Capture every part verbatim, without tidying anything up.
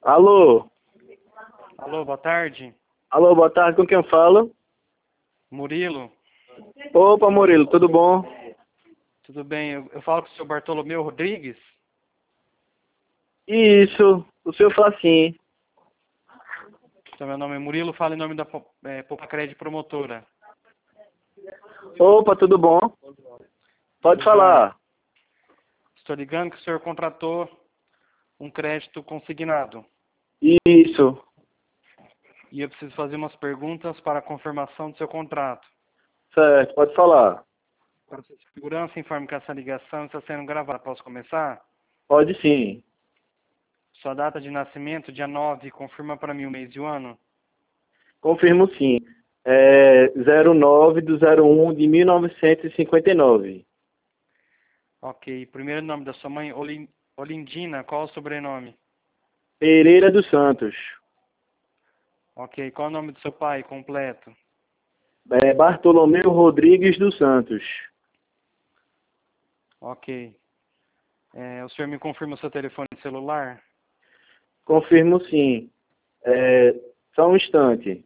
Alô? Alô, boa tarde. Alô, boa tarde, com quem eu falo? Murilo, Opa, Murilo, tudo bom? tudo bem? Eu, eu falo com o senhor Bartolomeu Rodrigues. Isso, o senhor fala sim. Então, meu nome é Murilo, falo em nome da Po- é, Popacred Promotora. Opa, tudo bom? Pode Tudo jóia. falar. Estou ligando que o senhor contratou um crédito consignado. Isso, E eu preciso fazer umas perguntas para a confirmação do seu contrato. certo, pode falar. Para sua segurança, informe que essa ligação está sendo gravada. Posso começar? Pode sim. Sua data de nascimento, dia nove, confirma para mim o mês e o ano. Confirmo sim. É zero nove do zero um de mil novecentos e cinquenta e nove. Ok. Primeiro nome da sua mãe, Olin- Olindina. Qual o sobrenome? Pereira dos Santos. Ok. Qual o nome do seu pai completo? É Bartolomeu Rodrigues dos Santos. Ok. É, o senhor me confirma o seu telefone celular? Confirmo sim. É, só um instante.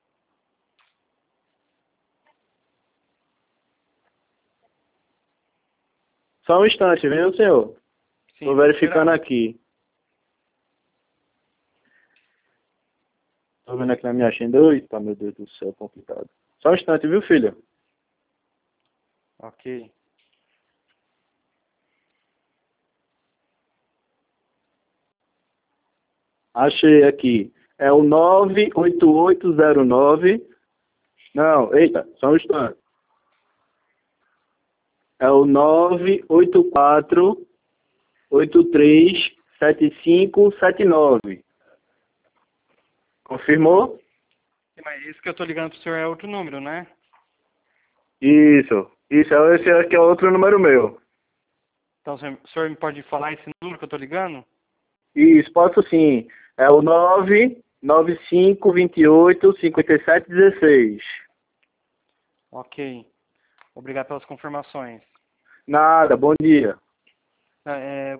Só um instante, viu, senhor? Sim, Estou vou verificando esperar. aqui. Estou vendo aqui na minha agenda. Eita, meu Deus do céu, complicado. Só um instante, viu, filho? Ok. Achei aqui. É o nove oito oito zero nove. Não, eita, só um instante. É o nove oito quatro oito três sete cinco sete nove. Confirmou? Sim, mas esse que eu estou ligando para o senhor é outro número, né? Isso. Isso, esse aqui é outro número meu. Então, o senhor, o senhor me pode falar esse número que eu estou ligando? Isso, posso sim. É o nove nove cinco dois oito cinco sete um seis. Ok. Obrigado pelas confirmações. Nada, bom dia. É,